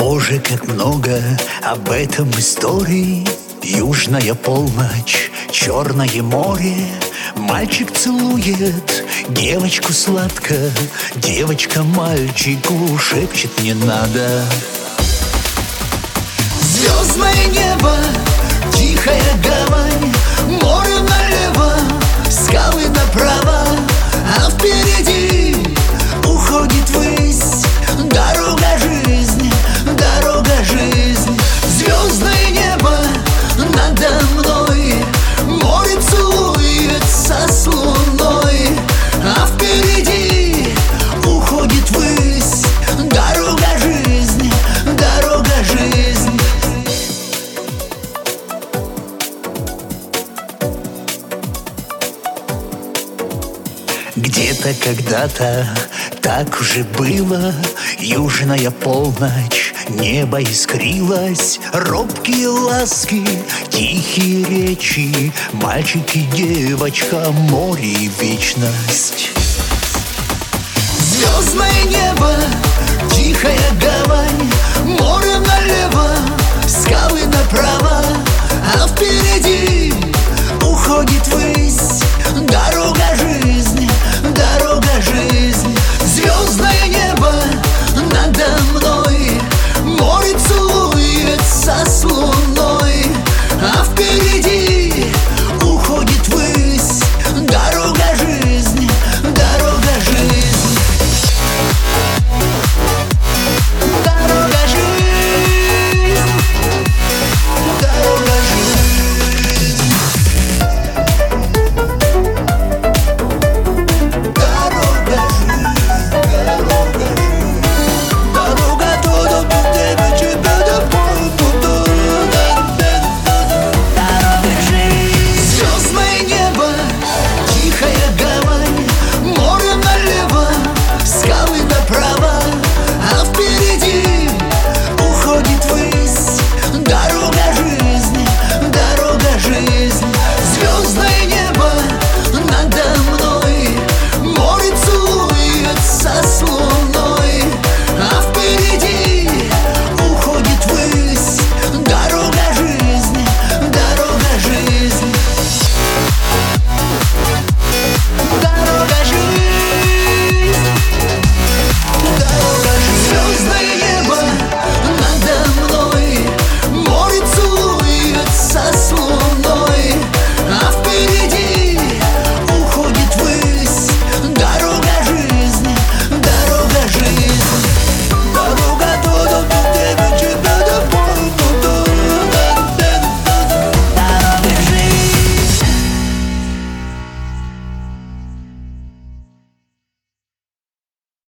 Боже, как много об этом историй. Южная полночь, Черное море. Мальчик целует девочку сладко, девочка мальчику шепчет: не надо. Звездное небо, тихая гавань, море налево, скалы направо, а впереди уходит ввысь дорога жизни, дорога жизни. Звездное небо надо мной, море целуется с луной, а впереди уходит ввысь дорога жизни, дорога жизни. Где-то когда-то так уже было. Южная полночь, небо искрилось, робкие ласки, тихие речи, мальчик и девочка, море и вечность. Звездное небо, тихая гавань, море налево, скалы направо, а впереди уходит ввысь